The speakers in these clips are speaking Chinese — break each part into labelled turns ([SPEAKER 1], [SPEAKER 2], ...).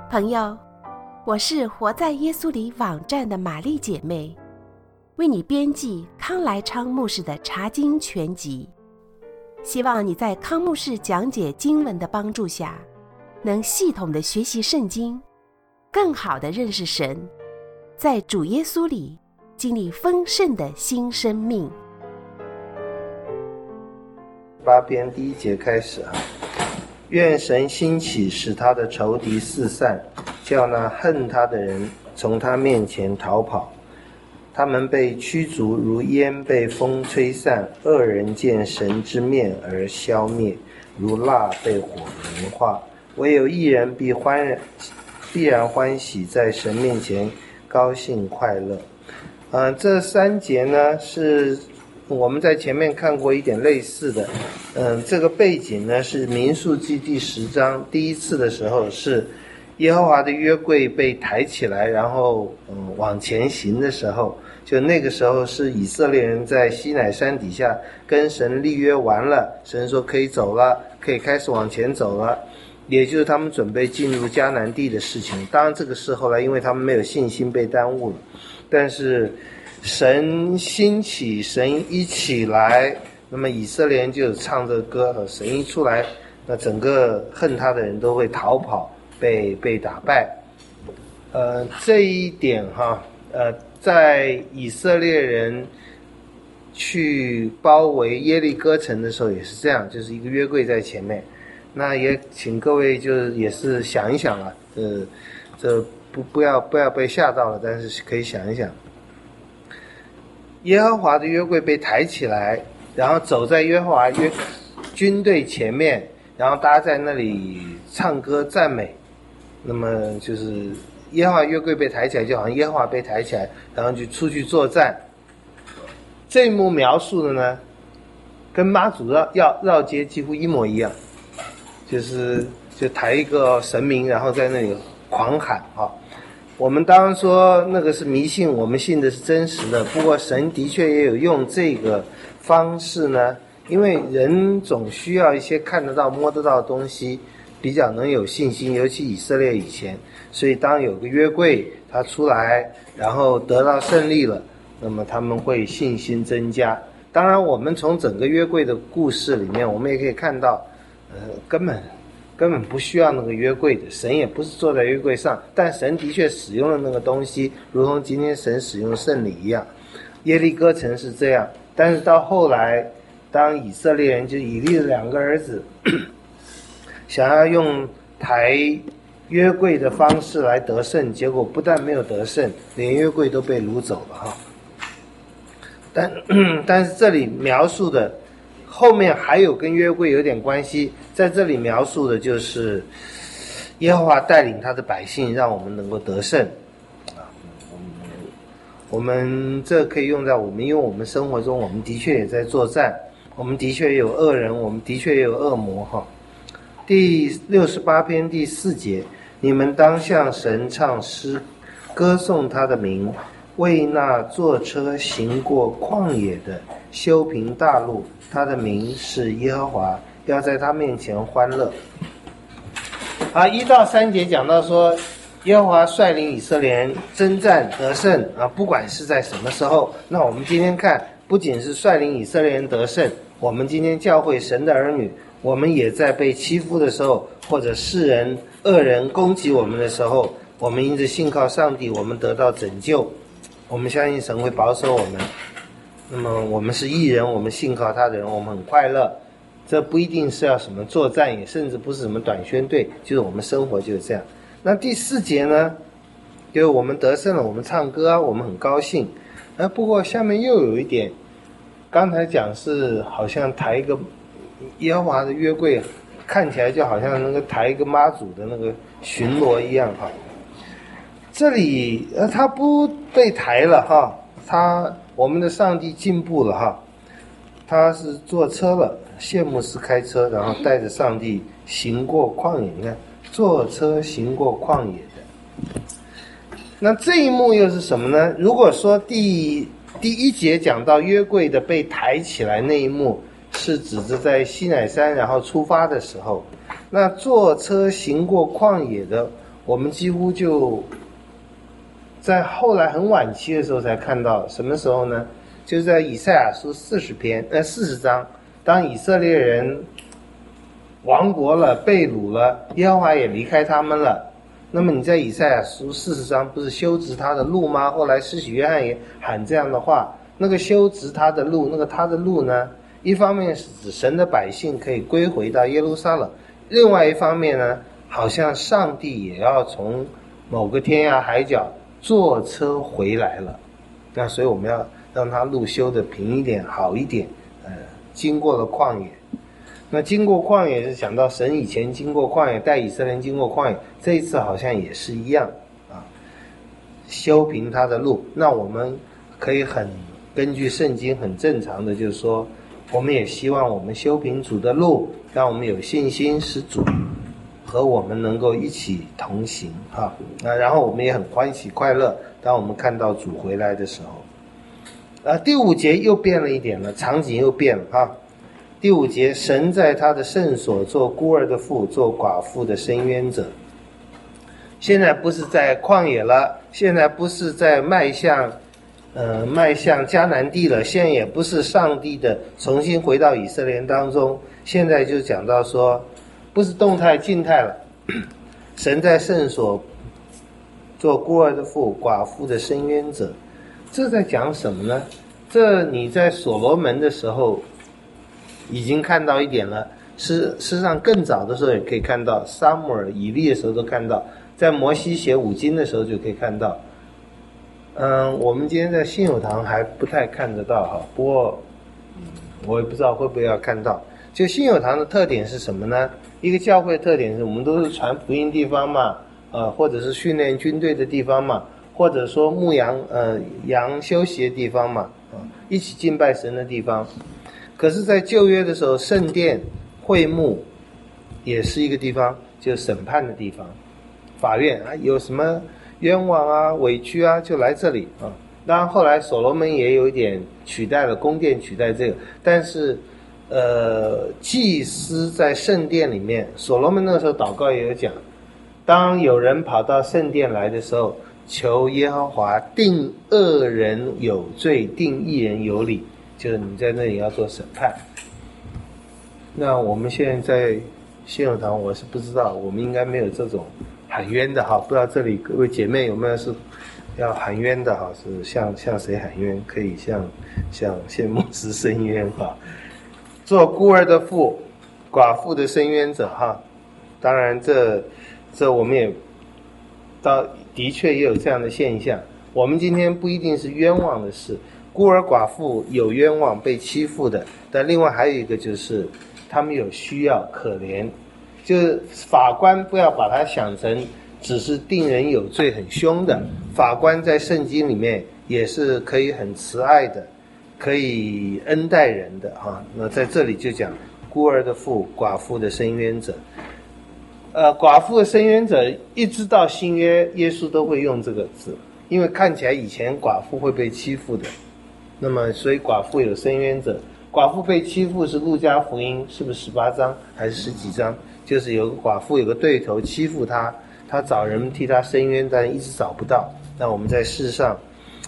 [SPEAKER 1] 朋友，我是活在耶稣里网站的玛丽姐妹，为你编辑康来昌牧师的查经全集。希望你在康牧师讲解经文的帮助下，能系统的学习圣经，更好的认识神，在主耶稣里经历丰盛的新生命。
[SPEAKER 2] 8篇第1节开始啊，愿神兴起，使他的仇敌四散，叫那恨他的人从他面前逃跑。他们被驱逐，如烟被风吹散；恶人见神之面而消灭，如蜡被火融化。唯有义人必然欢喜，在神面前高兴快乐。这3节呢是我们在前面看过一点类似的。这个背景呢是民数记第10章，第一次的时候是耶和华的约柜被抬起来，然后往前行的时候，就那个时候是以色列人在西乃山底下跟神立约完了，神说可以走了，可以开始往前走了，也就是他们准备进入迦南地的事情。当然这个事后来因为他们没有信心被耽误了，但是神兴起，神一起来，那么以色列人就唱这个歌，神一出来，那整个恨他的人都会逃跑，被打败。这一点在以色列人去包围耶利哥城的时候也是这样，就是一个约柜在前面。那也请各位就是也是想一想了，这不要被吓到了，但是可以想一想。耶和华的约柜被抬起来，然后走在耶和华军队前面，然后大家在那里唱歌赞美。那么就是耶和华约柜被抬起来，就好像耶和华被抬起来，然后就出去作战。这一幕描述的呢，跟妈祖绕街几乎一模一样，就抬一个神明，然后在那里狂喊啊。我们当然说那个是迷信，我们信的是真实的。不过神的确也有用这个方式呢，因为人总需要一些看得到摸得到的东西，比较能有信心，尤其以色列以前。所以当有个约柜他出来，然后得到胜利了，那么他们会信心增加。当然我们从整个约柜的故事里面，我们也可以看到根本不需要那个约柜的，神也不是坐在约柜上，但神的确使用了那个东西，如同今天神使用圣礼一样。耶利哥城是这样，但是到后来当以色列人就以利的2个儿子想要用抬约柜的方式来得胜，结果不但没有得胜，连约柜都被掳走了哈。但是这里描述的后面还有跟约柜有点关系，在这里描述的就是耶和华带领他的百姓，让我们能够得胜啊。我们这可以用在因为我们生活中，我们的确也在作战，我们的确也有恶人，我们的确也有恶魔哈。第68篇第4节，你们当向神唱诗，歌颂他的名，为那坐车行过旷野的修平大路，他的名是耶和华，要在他面前欢乐。1到3节讲到说耶和华率领以色列人征战得胜不管是在什么时候。那我们今天看，不仅是率领以色列人得胜，我们今天教会神的儿女，我们也在被欺负的时候，或者世人恶人攻击我们的时候，我们因着信靠上帝，我们得到拯救，我们相信神会保守我们。那么我们是义人，我们信靠他的人，我们很快乐。这不一定是要什么作战，也甚至不是什么短宣队，就是我们生活就是这样。那第4节呢，就是我们得胜了，我们唱歌我们很高兴。不过下面又有一点，刚才讲是好像抬一个耶和华的约柜，看起来就好像那个抬一个妈祖的那个巡逻一样哈。这里他不被抬了哈，我们的上帝进步了哈，他是坐车了，谢幕斯开车，然后带着上帝行过旷野。你看，坐车行过旷野的。那这一幕又是什么呢？如果说第1节讲到约柜的被抬起来那一幕，是指着在西乃山然后出发的时候，那坐车行过旷野的， 我们几乎就在后来很晚期的时候才看到，什么时候呢？就是在以赛亚书40章，当以色列人亡国了，被掳了，耶和华也离开他们了。那么你在以赛亚书40章不是修直他的路吗？后来施洗约翰也喊这样的话。那个修直他的路，那个他的路呢，一方面是指神的百姓可以归回到耶路撒冷，另外一方面呢，好像上帝也要从某个天涯海角坐车回来了。那所以我们要让他路修得平一点，好一点。经过了旷野，那经过旷野是想到神以前经过旷野，带以色列人经过旷野，这一次好像也是一样啊，修平他的路。那我们可以根据圣经很正常的就是说，我们也希望我们修平主的路，让我们有信心使主和我们能够一起同行啊。然后我们也很欢喜快乐，当我们看到主回来的时候。第5节又变了一点了，场景又变了啊。第5节，神在他的圣所做孤儿的父，做寡妇的伸冤者。现在不是在旷野了，现在不是在迈向迦南地了，现在也不是上帝的重新回到以色列人当中，现在就讲到说，不是动态静态了。神在圣所做孤儿的父，寡妇的伸冤者。这在讲什么呢？这你在所罗门的时候已经看到一点了，事实上更早的时候也可以看到，撒母耳、以利的时候都看到，在摩西写5经的时候就可以看到。我们今天在信友堂还不太看得到哈，不过我也不知道会不会要看到。就信友堂的特点是什么呢？一个教会的特点是我们都是传福音地方嘛，或者是训练军队的地方嘛，或者说牧羊羊休息的地方嘛，一起敬拜神的地方。可是在旧约的时候，圣殿会幕也是一个地方，就是审判的地方，法院啊，有什么冤枉啊委屈啊就来这里啊。当然后来所罗门也有一点取代了宫殿，取代这个，但是祭司在圣殿里面，所罗门那时候祷告也有讲，当有人跑到圣殿来的时候，求耶和华定恶人有罪，定义人有理，就是你在那里要做审判。那我们现在在信友堂，我是不知道，我们应该没有这种喊冤的哈，不知道这里各位姐妹有没有是要喊冤的哈？是向谁喊冤？可以向谢牧师申冤哈。做孤儿的父，寡妇的伸冤者哈。当然这我们也的确也有这样的现象。我们今天不一定是冤枉的事，孤儿寡妇有冤枉被欺负的，但另外还有一个就是他们有需要可怜，就是法官不要把它想成只是定人有罪很凶的，法官在圣经里面也是可以很慈爱的，可以恩待人的哈。那在这里就讲孤儿的父，寡妇的伸冤者。寡妇的伸冤者一直到新约，耶稣都会用这个字，因为看起来以前寡妇会被欺负的，那么所以寡妇有伸冤者。寡妇被欺负是路加福音是不是18章还是10几章？就是有个寡妇有个对头欺负她，她找人替她伸冤，但一直找不到。那我们在世上，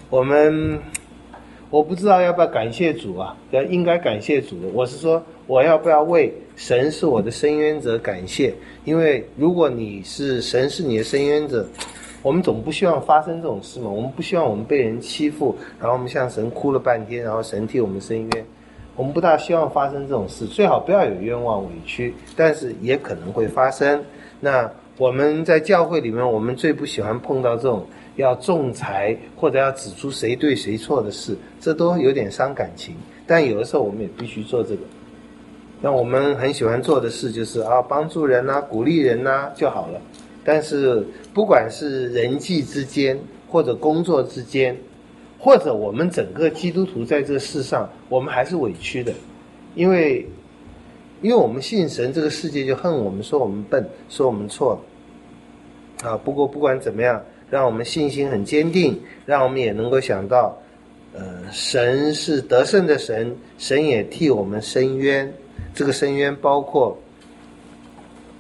[SPEAKER 2] 我不知道要不要感谢主啊，应该感谢主的。我是说，我要不要为神是我的伸冤者感谢？因为如果神是你的伸冤者，我们总不希望发生这种事嘛。我们不希望我们被人欺负，然后我们向神哭了半天，然后神替我们伸冤。我们不大希望发生这种事，最好不要有冤枉委屈，但是也可能会发生。那我们在教会里面，我们最不喜欢碰到这种要仲裁或者要指出谁对谁错的事，这都有点伤感情。但有的时候我们也必须做这个。那我们很喜欢做的事就是帮助人啊，鼓励人啊就好了。但是不管是人际之间，或者工作之间，或者我们整个基督徒在这个世上，我们还是委屈的，因为我们信神，这个世界就恨我们，说我们笨，说我们错了。不过不管怎么样，让我们信心很坚定，让我们也能够想到，神是得胜的神，神也替我们伸冤。这个伸冤包括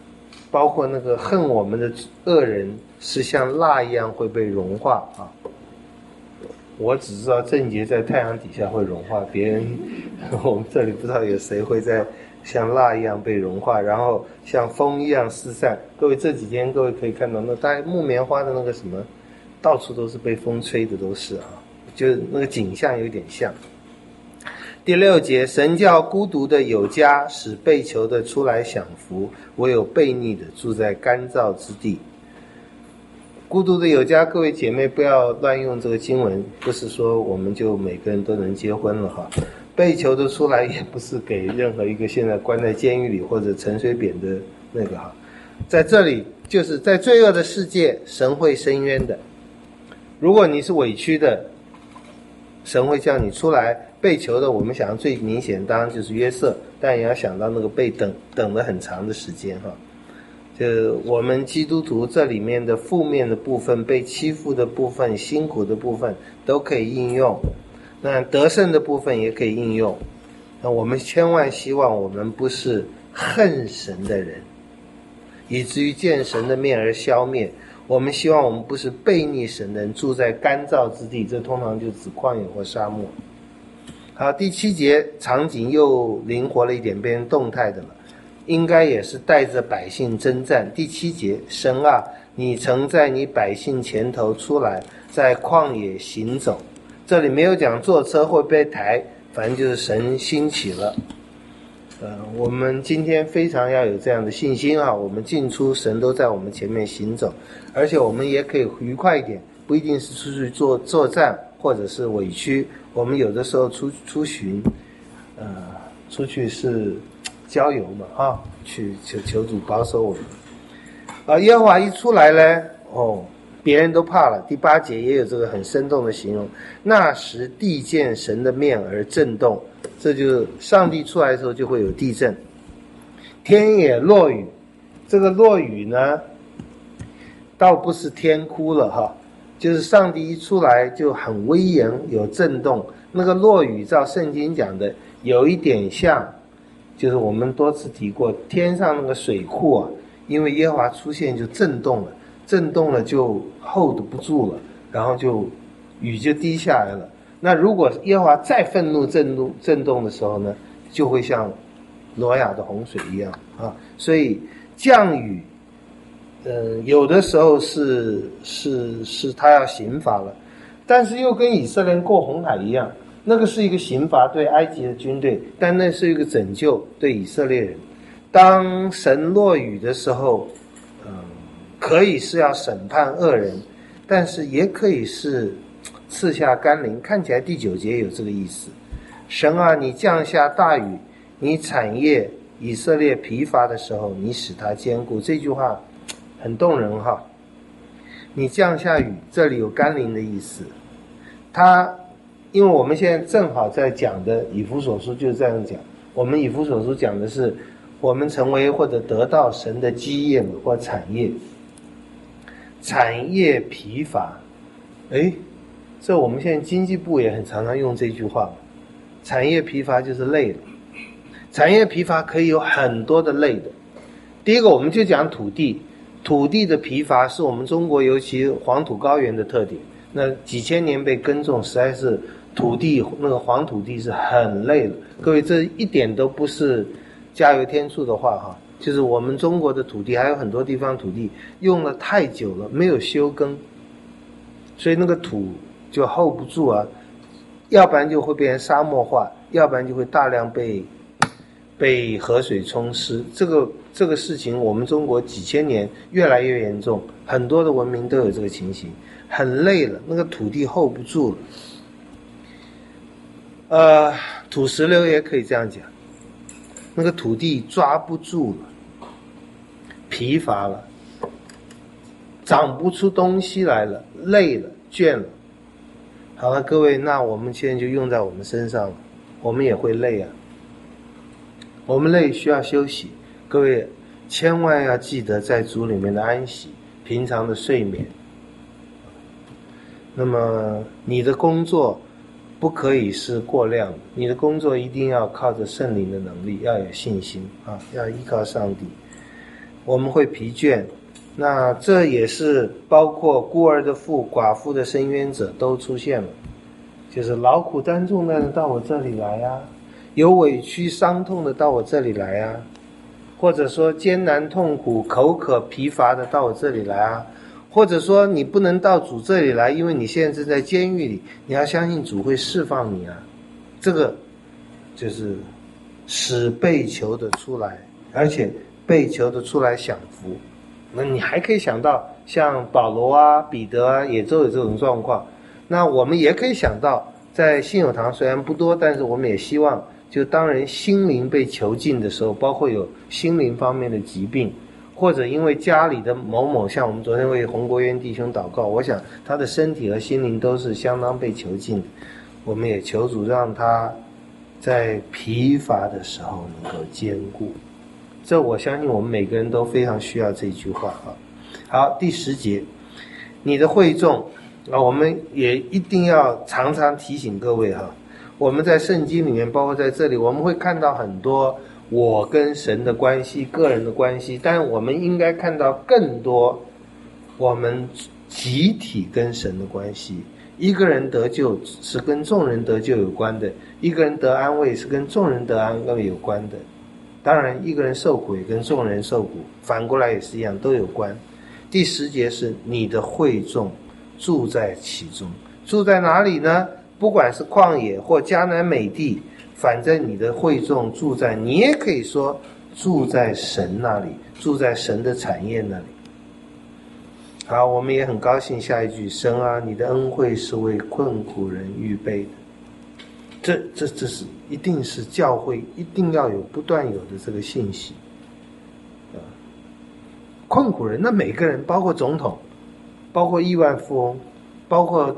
[SPEAKER 2] 包括那个恨我们的恶人是像蜡一样会被融化啊。我只知道正觉在太阳底下会融化，别人我们这里不知道有谁会在像蜡一样被融化，然后像风一样四散。各位这几天各位可以看到，那大概木棉花的那个什么，到处都是被风吹的，都是啊，就是那个景象有点像。第6节，神叫孤独的有家，使被囚的出来享福，唯有悖逆的住在干燥之地。孤独的有家，各位姐妹不要乱用这个经文，不是说我们就每个人都能结婚了哈。被囚的出来也不是给任何一个现在关在监狱里或者陈水扁的那个哈，在这里就是在罪恶的世界，神会伸冤的。如果你是委屈的，神会叫你出来。被囚的，我们想最明显当然就是约瑟，但也要想到那个被等了很长的时间哈。就我们基督徒这里面的负面的部分，被欺负的部分，辛苦的部分都可以应用，那得胜的部分也可以应用。那我们千万希望我们不是恨神的人，以至于见神的面而消灭。我们希望我们不是悖逆神的人，住在干燥之地，这通常就指旷野或沙漠。好，第7节场景又灵活了一点，变成动态的了，应该也是带着百姓征战。第7节，神啊，你曾在你百姓前头出来，在旷野行走。这里没有讲坐车会被抬，反正就是神兴起了。我们今天非常要有这样的信心啊！我们进出神都在我们前面行走，而且我们也可以愉快一点，不一定是出去作战或者是委屈。我们有的时候出巡，出去是郊游嘛啊，去求主保守我们。耶和华一出来呢，别人都怕了。第8节也有这个很生动的形容，那时地见神的面而震动，这就是上帝出来的时候就会有地震。天也落雨，这个落雨呢，倒不是天哭了哈，就是上帝一出来就很威严，有震动。那个落雨照圣经讲的有一点像，就是我们多次提过，天上那个水库啊，因为耶和华出现就震动了，震动了就 hold 不住了，然后就雨就滴下来了。那如果耶和华再愤怒震动的时候呢，就会像挪亚的洪水一样啊。所以降雨有的时候是他要刑罚了，但是又跟以色列人过红海一样，那个是一个刑罚对埃及的军队，但那是一个拯救对以色列人。当神落雨的时候，可以是要审判恶人，但是也可以是赐下甘霖。看起来第9节有这个意思，神啊，你降下大雨，你产业以色列疲乏的时候，你使它坚固。这句话很动人哈，你降下雨，这里有甘霖的意思。因为我们现在正好在讲的以弗所书就是这样讲，我们以弗所书讲的是我们成为或者得到神的基业或产业。产业疲乏，这我们现在经济部也很常常用这句话，产业疲乏就是累了。产业疲乏可以有很多的累的。第一个我们就讲土地的疲乏是我们中国尤其黄土高原的特点，那几千年被耕种，实在是土地那个黄土地是很累的。各位，这一点都不是加油添醋的话哈，就是我们中国的土地还有很多地方土地用了太久了，没有休耕，所以那个土就 hold 不住啊，要不然就会变成沙漠化，要不然就会大量被河水冲湿。这个事情我们中国几千年越来越严重，很多的文明都有这个情形，很累了，那个土地 hold 不住了。土石流也可以这样讲，那个土地抓不住了，疲乏了，长不出东西来了，累了，倦了。好了，各位，那我们现在就用在我们身上了，我们也会累啊，我们累需要休息。各位千万要记得在主里面的安息，平常的睡眠。那么你的工作不可以是过量的，你的工作一定要靠着圣灵的能力，要有信心啊，要依靠上帝。 我们会疲倦。那这也是包括孤儿的父、寡妇的伸冤者都出现了，就是劳苦担重担的到我这里来啊，有委屈伤痛的到我这里来啊，或者说艰难痛苦口渴疲乏的到我这里来啊，或者说你不能到主这里来，因为你现在正在监狱里，你要相信主会释放你啊。这个就是使被囚的出来，而且被囚的出来享福。那你还可以想到像保罗啊、彼得啊也都有这种状况。那我们也可以想到在信友堂虽然不多，但是我们也希望就当人心灵被囚禁的时候，包括有心灵方面的疾病，或者因为家里的某某，像我们昨天为洪国渊弟兄祷告，我想他的身体和心灵都是相当被囚禁的，我们也求主让他在疲乏的时候能够坚固。这我相信我们每个人都非常需要这句话啊。好，第10节，你的会众啊，我们也一定要常常提醒各位哈，我们在圣经里面，包括在这里，我们会看到很多我跟神的关系、个人的关系，但我们应该看到更多我们集体跟神的关系。一个人得救是跟众人得救有关的，一个人得安慰是跟众人得安慰有关的。当然一个人受苦也跟众人受苦，反过来也是一样，都有关。第10节是你的会众住在其中，住在哪里呢？不管是旷野或迦南美地，反正你的会众住在，你也可以说住在神那里，住在神的产业那里。好，我们也很高兴下一句，神啊，你的恩惠是为困苦人预备的。这是一定是教会一定要有不断有的这个信息。困苦人，那每个人，包括总统，包括亿万富翁，包括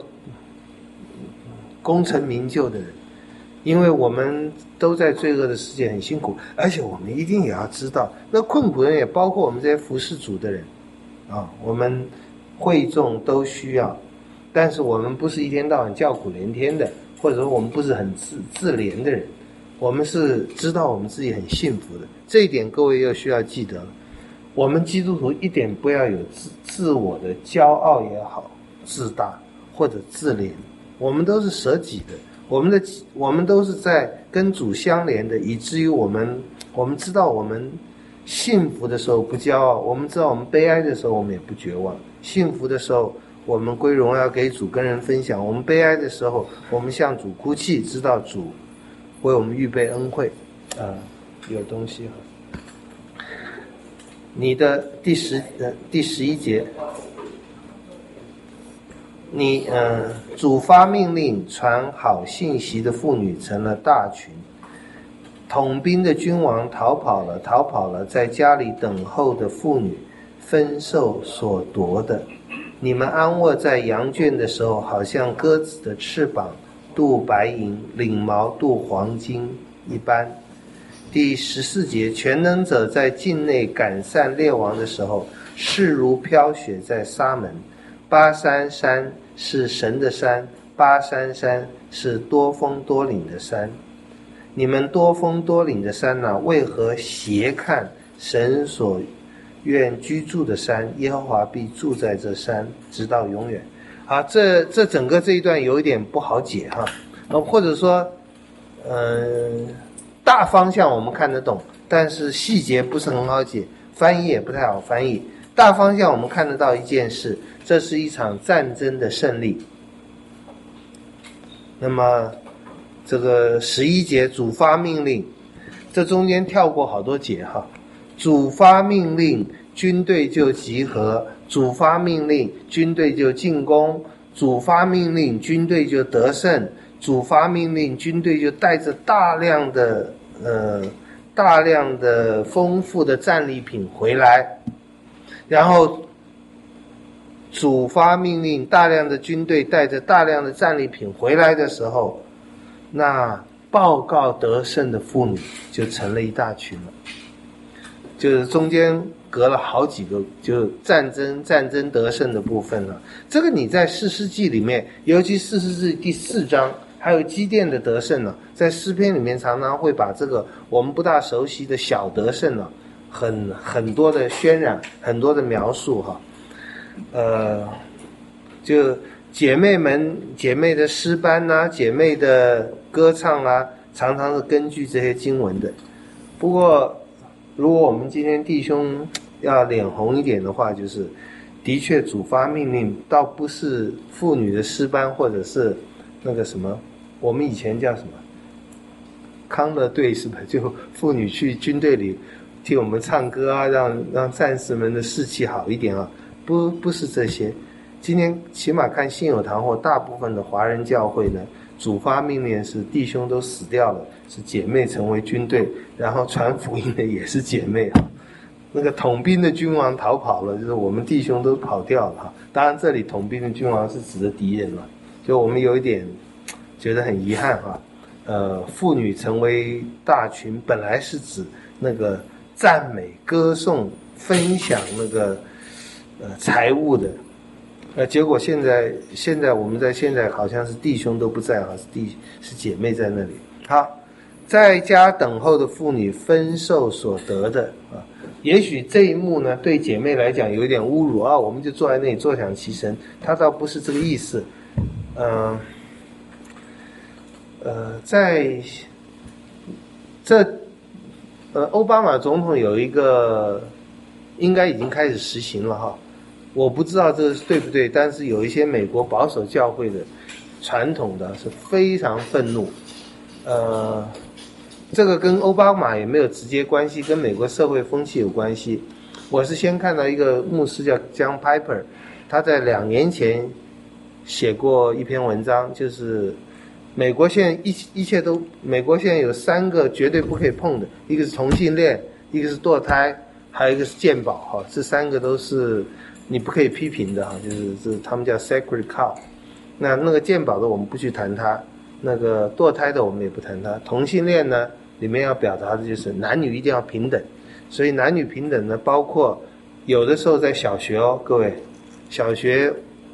[SPEAKER 2] 功成名就的人，因为我们都在罪恶的世界很辛苦，而且我们一定也要知道，那困苦人也包括我们这些服侍主的人啊，我们会众都需要，但是我们不是一天到晚叫苦连天的，或者说我们不是很自怜的人，我们是知道我们自己很幸福的。这一点各位又需要记得了，我们基督徒一点不要有自我的骄傲也好，自大或者自怜，我们都是舍己的，我们都是在跟主相连的，以至于我们知道我们幸福的时候不骄傲，我们知道我们悲哀的时候我们也不绝望。幸福的时候我们归荣耀给主，跟人分享，我们悲哀的时候我们向主哭泣，知道主为我们预备恩惠。有东西你的第11节，你主发命令，传好信息的妇女成了大群，统兵的君王逃跑了，在家里等候的妇女分受所夺的。你们安卧在羊圈的时候，好像鸽子的翅膀镀白银，领毛镀黄金一般。第14节，全能者在境内赶散列王的时候，势如飘雪在沙门。巴珊山是神的山，巴珊山是多峰多岭的山。你们多峰多岭的山哪，为何斜看神所愿居住的山？耶和华必住在这山，直到永远。好，这整个这一段有一点不好解哈，或者说大方向我们看得懂，但是细节不是很好解，翻译也不太好翻译。大方向我们看得到一件事，这是一场战争的胜利。那么这个11节主发命令，这中间跳过好多节哈。主发命令，军队就集合；主发命令，军队就进攻；主发命令，军队就得胜；主发命令，军队就带着大量的丰富的战利品回来。然后主发命令，大量的军队带着大量的战利品回来的时候，那报告得胜的妇女就成了一大群了，就是中间隔了好几个，就战争得胜的部分了。这个你在士师记里面，尤其士师记第4章，还有基甸的得胜了，在诗篇里面常常会把这个我们不大熟悉的小得胜了， 很多的渲染，很多的描述哈。就姐妹的诗班啊，姐妹的歌唱啊，常常是根据这些经文的。不过如果我们今天弟兄要脸红一点的话，就是的确主发命令倒不是妇女的诗班，或者是那个什么我们以前叫什么康乐队，是吧？就妇女去军队里替我们唱歌啊，让战士们的士气好一点啊，不是这些。今天起码看信友堂或大部分的华人教会呢，主发命令是弟兄都死掉了，是姐妹成为军队，然后传福音的也是姐妹啊。那个统兵的君王逃跑了，就是我们弟兄都跑掉了哈。当然这里统兵的君王是指的敌人了，就我们有一点觉得很遗憾哈。妇女成为大群本来是指那个赞美、歌颂、分享那个财物的。结果现在我们在现在好像是弟兄都不在哈，是姐妹在那里。好，在家等候的妇女分受所得的啊，也许这一幕呢对姐妹来讲有一点侮辱啊，我们就坐在那里坐享其成，他倒不是这个意思。在奥巴马总统有一个应该已经开始实行了哈。我不知道这是对不对，但是有一些美国保守教会的传统的是非常愤怒。这个跟奥巴马也没有直接关系，跟美国社会风气有关系。我是先看到一个牧师叫 John Piper， 他在2年前写过一篇文章，就是美国现在一切都，美国现在有3个绝对不可以碰的，一个是同性恋，一个是堕胎，还有一个是健保哈，这3个都是你不可以批评的哈，就是他们叫 sacred cow。那个健保的我们不去谈它，那个堕胎的我们也不谈它。同性恋呢，里面要表达的就是男女一定要平等，所以男女平等呢，包括有的时候在小学哦，各位，小学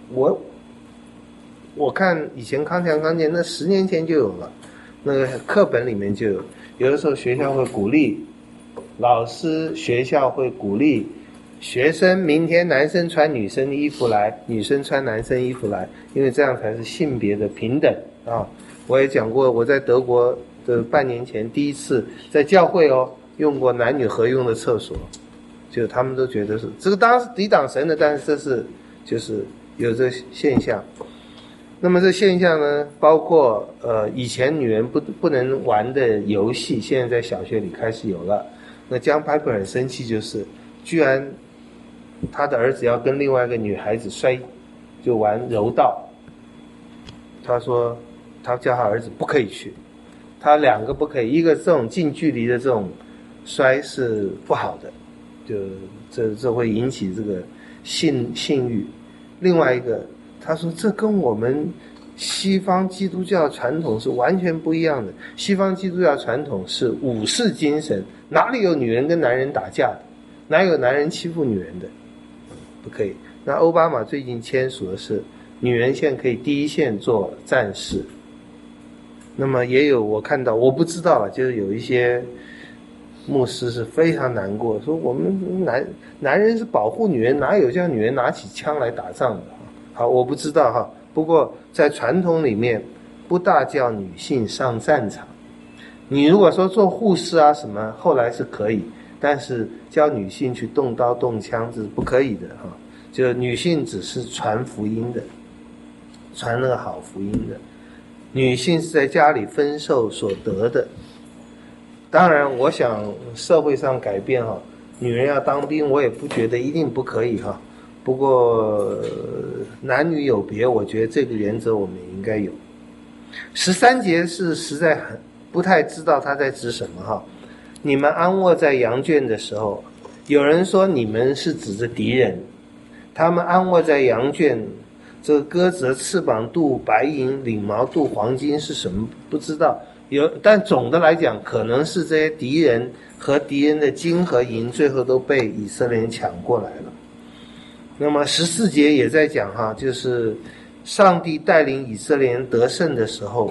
[SPEAKER 2] 我看以前康健那10年前就有了，那个课本里面就有，有的时候学校会鼓励老师，学校会鼓励学生，明天男生穿女生的衣服来，女生穿男生衣服来，因为这样才是性别的平等啊。我也讲过，我在德国的半年前第一次在教会用过男女合用的厕所，就他们都觉得是这个当然是抵挡神的，但是这是就是有这现象。那么这现象呢，包括以前女人不能玩的游戏，现在在小学里开始有了。那江拍普很生气，就是居然他的儿子要跟另外一个女孩子就玩柔道，他说他叫他儿子不可以去，他2个不可以，一个这种近距离的这种摔是不好的，就这会引起这个性欲，另外一个他说这跟我们西方基督教传统是完全不一样的，西方基督教传统是武士精神，哪里有女人跟男人打架的，哪有男人欺负女人的，不可以。那奥巴马最近签署的是女人现在可以第一线做战士。那么也有我看到，我不知道了，就是有一些牧师是非常难过，说我们男人是保护女人，哪有叫女人拿起枪来打仗的。好，我不知道哈。不过在传统里面不大叫女性上战场，你如果说做护士啊什么，后来是可以，但是叫女性去动刀动枪这是不可以的哈。就女性只是传福音的，传那个好福音的，女性是在家里分受所得的。当然我想社会上改变哈，女人要当兵我也不觉得一定不可以哈，不过男女有别，我觉得这个原则我们应该有。13节是实在很不太知道他在指什么哈。你们安卧在羊圈的时候，有人说你们是指着敌人，他们安卧在羊圈，这个鸽子的翅膀镀白银，领毛镀黄金是什么不知道，但总的来讲可能是这些敌人和敌人的金和银最后都被以色列人抢过来了。那么14节也在讲哈，就是上帝带领以色列人得胜的时候，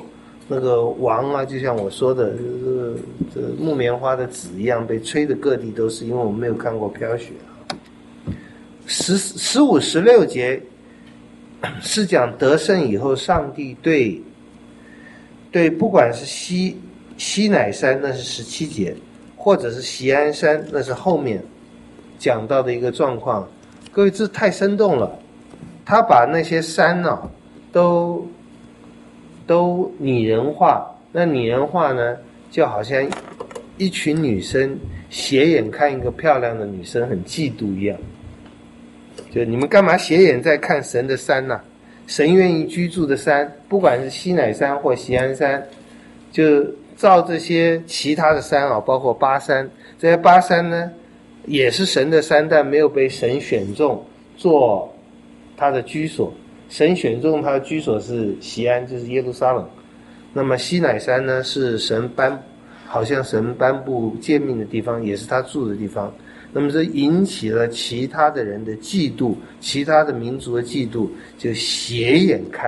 [SPEAKER 2] 那个王啊，就像我说的，这木棉花的籽一样被吹得各地都是，因为我们没有看过飘雪。15、16节是讲得胜以后，上帝对不管是西乃山，那是17节，或者是锡安山，那是后面讲到的一个状况。各位，这太生动了，他把那些山呢、都拟人化。那拟人化呢，就好像一群女生斜眼看一个漂亮的女生很嫉妒一样。就你们干嘛斜眼在看神的山呢？神愿意居住的山，不管是西乃山或锡安山，就照这些其他的山啊，包括巴山，这些巴山呢也是神的山，但没有被神选中做他的居所。神选中他的居所是锡安，就是耶路撒冷。那么西乃山呢，是好像神颁布诫命的地方，也是他住的地方。那么这引起了其他的人的嫉妒，其他的民族的嫉妒，就斜眼看。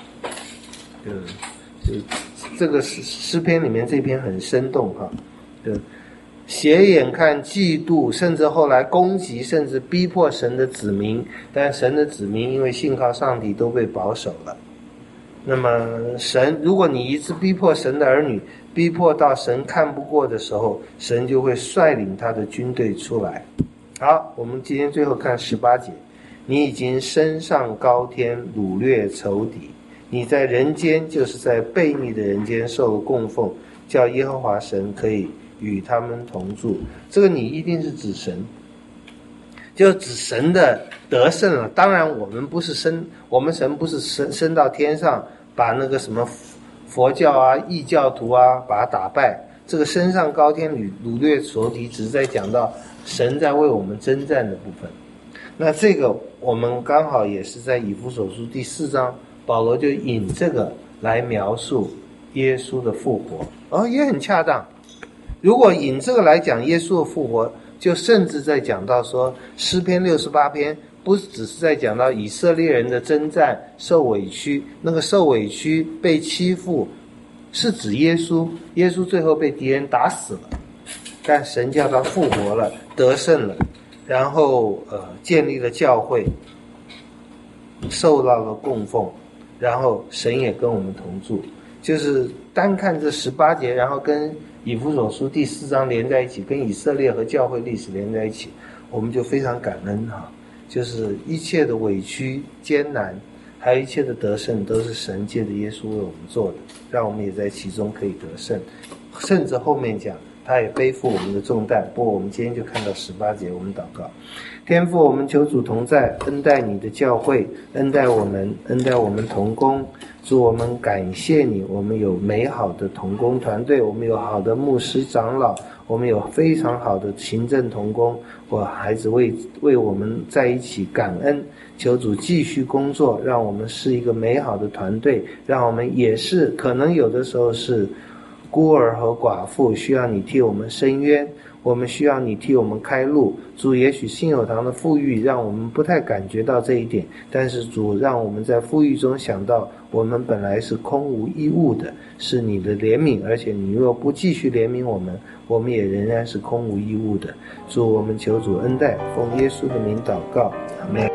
[SPEAKER 2] 就这个诗篇里面这篇很生动哈，就斜眼看、嫉妒，甚至后来攻击，甚至逼迫神的子民。但神的子民因为信靠上帝都被保守了。那么神，如果你一直逼迫神的儿女，逼迫到神看不过的时候，神就会率领他的军队出来。好，我们今天最后看18节，你已经升上高天，掳掠仇敌，你在人间，就是在悖逆的人间受了供奉，叫耶和华神可以与他们同住。这个你一定是指神，就指神的得胜了。当然我们神不是升到天上，把那个什么佛教啊、异教徒啊把他打败。这个升上高天掳掠仇敌，只是在讲到神在为我们征战的部分。那这个我们刚好也是在以弗所书第4章，保罗就引这个来描述耶稣的复活，也很恰当。如果引这个来讲耶稣的复活，就甚至在讲到说诗篇68篇不只是在讲到以色列人的征战受委屈，那个受委屈被欺负是指耶稣，耶稣最后被敌人打死了，但神叫他复活了，得胜了，然后建立了教会，受到了供奉，然后神也跟我们同住。就是单看这18节，然后跟以弗所书第4章连在一起，跟以色列和教会历史连在一起，我们就非常感恩哈。就是一切的委屈艰难，还有一切的得胜，都是神借着耶稣为我们做的，让我们也在其中可以得胜。甚至后面讲他也背负我们的重担。不过我们今天就看到18节，我们祷告。天父，我们求主同在，恩待你的教会，恩待我们同工。主，我们感谢你，我们有美好的同工团队，我们有好的牧师长老，我们有非常好的行政同工。我孩子为我们在一起感恩，求主继续工作，让我们是一个美好的团队，让我们也是可能有的时候是孤儿和寡妇，需要你替我们伸冤，我们需要你替我们开路。主，也许信友堂的富裕让我们不太感觉到这一点，但是主让我们在富裕中想到我们本来是空无一物的，是你的怜悯，而且你若不继续怜悯我们，我们也仍然是空无一物的。主，我们求主恩待，奉耶稣的名祷告，阿们。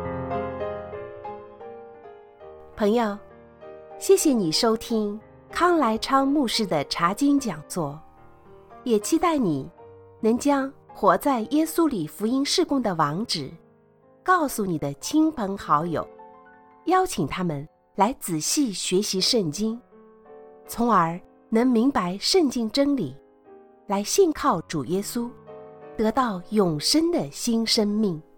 [SPEAKER 1] 朋友，谢谢你收听康来昌牧师的查经讲座，也期待你能将活在耶稣里福音事工的网址告诉你的亲朋好友，邀请他们来仔细学习圣经，从而能明白圣经真理，来信靠主耶稣，得到永生的新生命。